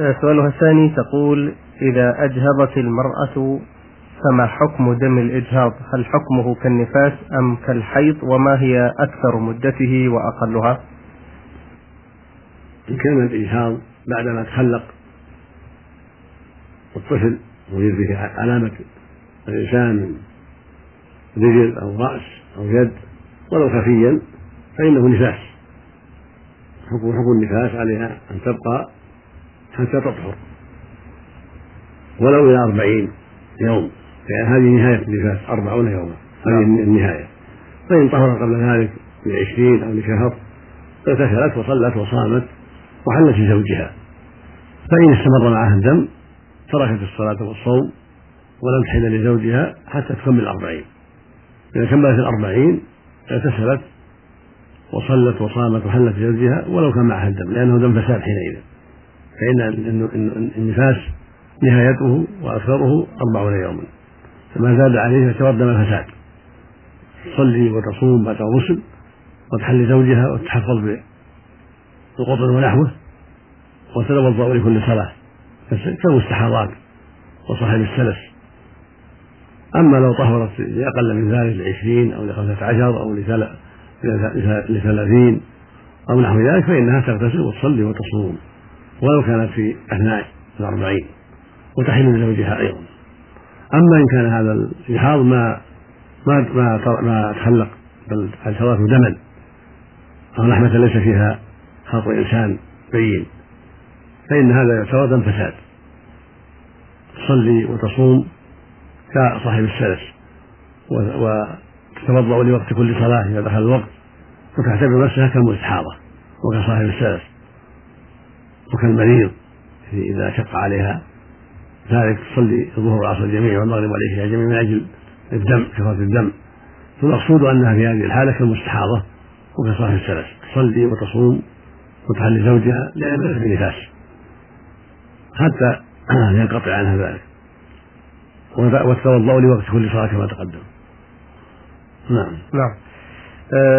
سؤالها الثاني تقول: إذا أجهضت المرأة فما حكم دم الإجهاض؟ هل حكمه كالنفاس أم كالحيض؟ وما هي أكثر مدته وأقلها؟ إن كان الإجهاض بعدما تخلق الطفل ويجد به علامة الإنسان من رجل أو رأس أو يد ولو خفيا فإنه نفاس، حكم النفاس عليها أن تبقى حتى تطهر ولو إلى 40 يوم، يعني هذه نهاية النفاس 40 يوما، هذه النهاية. فإن طهر قبل ذلك ب20 أو لشهر اغتسلت وصلت وصامت وحلت لزوجها. فإن استمر معها الدم تركت الصلاة والصوم ولم تحل لزوجها حتى تكمل 40. إذا كملت 40 اغتسلت وصلت وصامت وحلت لزوجها ولو كان معها الدم، لأنه دم فساد حينئذ، فإن النفاس نهايته وأكثره 40 يوما، فما زاد عليه فسوى دم الفساد. تصلي وتصوم بعد الغسل وتحل زوجها وتحفظ بالقطن ونحوه وتتوضأ لكل صلاة كالمستحاضات وصاحب السلس. أما لو طهرت لأقل من ذلك ل20 أو ل15 أو ل30 أو نحو ذلك فإنها تغتسل وتصلي وتصوم ولو كانت في أثناء 40 وتحل لزوجها أيضا. أما إن كان هذا الإجهاض ما تخلق بل اعتراته دما أو لحمة ليس فيها خلق إنسان بين فإن هذا يعتبر دم فساد. تصلي وتصوم كصاحب السلس وتتوضأ لوقت كل صلاة إذا دخل الوقت وتعتبر نفسها كالمستحاضة وكصاحب السلس وكالمريض إذا شق عليها ذلك. تصلي الظهر والعصر جميعا والمغرب والعشاء جميعا من أجل الدم كثرة الدم، فالمقصود أنها في هذه الحالة كالمستحاضة وكصاحب السلس، تصلي وتصوم وتحل زوجها لأنها في نفاس حتى ينقطع عنها ذلك، وتتوضأ لوقت كل صلاة كما تقدم. نعم.